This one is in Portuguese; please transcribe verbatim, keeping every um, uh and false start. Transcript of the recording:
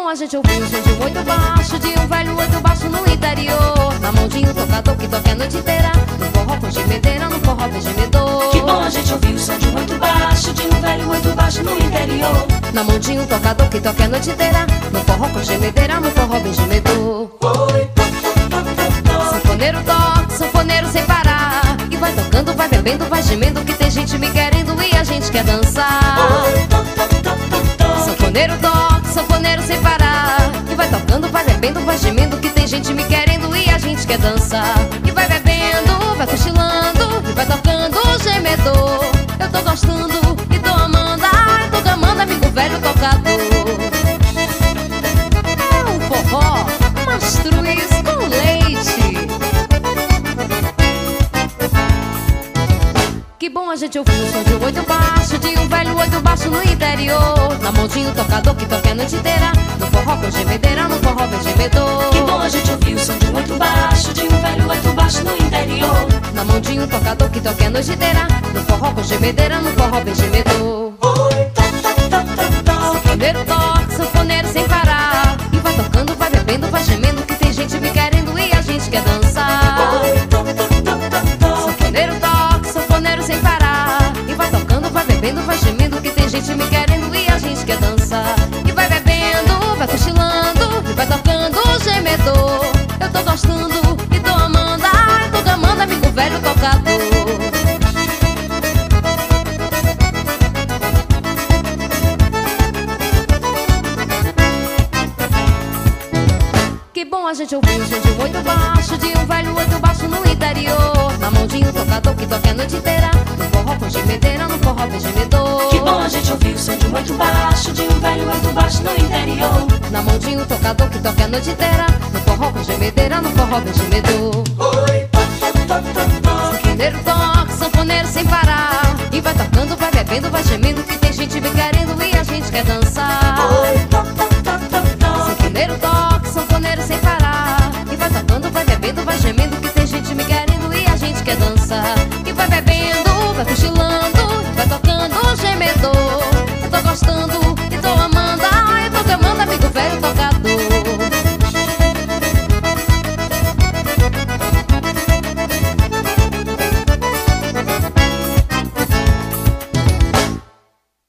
A gente ouviu o som de um oito baixo, de um velho oito baixo no interior. Na mão de um tocador que toca a noite inteira, no forró com gemedeira, no forró bem gemedor. Que bom a gente ouviu o som de um oito baixo, de um velho oito baixo no interior. Na mão de um tocador que toca a noite inteira, no forró com gemedeira, no forró bem gemedor. Oi, Sanfoneiro toca, sanfoneiro sem parar, e vai tocando, vai bebendo, vai gemendo, que tem gente me querendo e a gente quer dançar. Sanfoneiro toca, sanfoneiro sem parar, e vai tocando, vai bebendo, vai gemendo, que tem gente me querendo e a gente quer dançar. E vai bebendo, vai cochilando, e vai tocando o gemedor. Eu tô gostando e tô amando, ah, eu tô gamando, amigo velho tocador. É um forró, mastruz com leite. Que bom a gente ouviu o som de um oito baixo, de um velho oito baixo no interior. Na mão de um tocador que toca a noite inteira, no forró com gemedeira, no forró bem gemedor. que bom a gente ouviu o som de um oito baixo, de um velho oito baixo no interior. Na mão de um tocador que toca a noite inteira, no forró com gemedeira, no forró bem gemedor. Oi, Sanfoneiro toca, sanfoneiro sem parar, e vai tocando, vai bebendo, vai gemendo, que tem gente me querendo e a gente quer dançar. Sanfoneiro toca, sanfoneiro sem parar, e vai tocando, vai bebendo, vai gemendo, que tem gente me querendo e a gente quer dançar. E vai bebendo, vai cochilando, e vai tocando o gemedor. Eu tô gostando e tô amando, ah, eu tô gamando, amigo velho tocador. Que bom a gente ouviu o som de um oito baixo, de um velho oito baixo no interior. Na mão de um tocador que toca a noite inteira, no forró com gemedeira, no forró bem gemedor. que bom a gente ouviu o som de um oito baixo, de um velho oito baixo no interior. Na mão de um tocador que toca a noite inteira, no forró com gemedeira, no forró bem gemedor. Oi, Sanfoneiro toca, sanfoneiro sem parar, e vai tocando, vai bebendo, vai gemendo, que tem gente me querendo e a gente quer dançar.